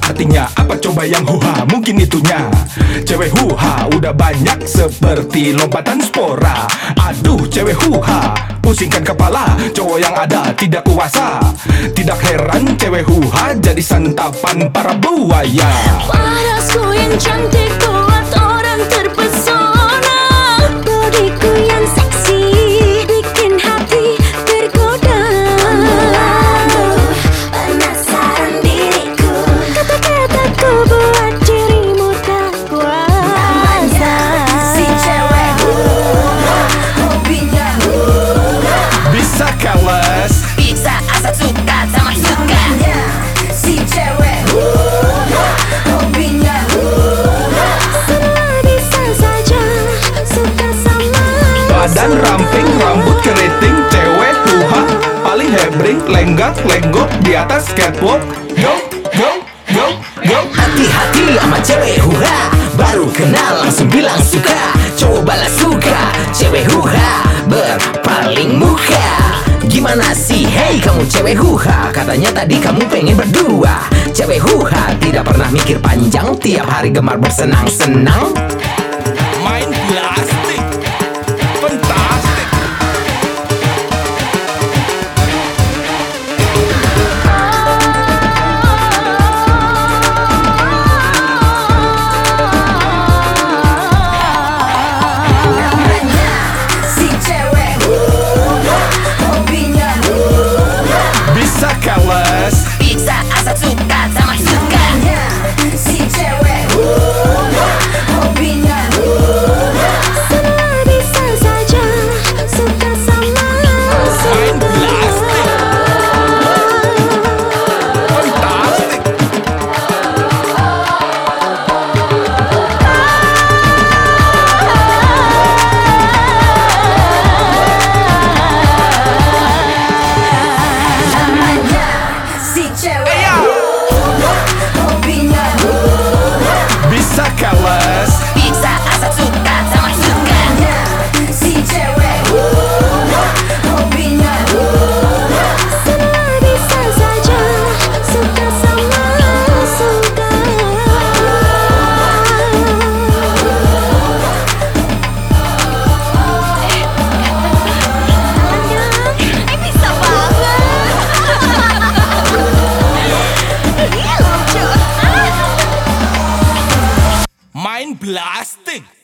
artinya apa coba yang huha? Mungkin itunya cewek huha udah banyak seperti lompatan spora. Aduh cewek huha, pusingkan kepala, cowok yang ada tidak kuasa. Tidak heran cewek huha jadi santapan para buaya. Parasku yang cantik buat orang terpesona. Bodiku yang seksi bikin hati tergoda. Penasaran diriku, kata-kataku buat dirimu tak kuasa. Si cewek hobinya Bisa keles, bisa asal suka sama suka. Si cewek hobinya semua bisa saja suka sama. badan ramping, rambut keriting, cewek huha paling hebring, lenggak-lenggok di atas catwalk. Go, go, go, go. Hati-hati sama cewek huha, baru kenal langsung bilang suka. Cowok balas suka, cewek huha berpaling muka. Gimana sih, hey kamu cewek huha? Katanya tadi kamu pengen berdua. Cewek huha tidak pernah mikir panjang, tiap hari gemar bersenang-senang. Main plastik, fantastik. Si cewek hobinya Bisa keles, bisa asal suka sama suka. Si cewek hobinya semua bisa saja suka sama main plastik, fantastik. Si cewek hobinya Bisa keles, bisa asal suka sama suka. Si cewek hobinya semua bisa saja suka sama suka. Ini bisa banget. Iya lucu. main plastik.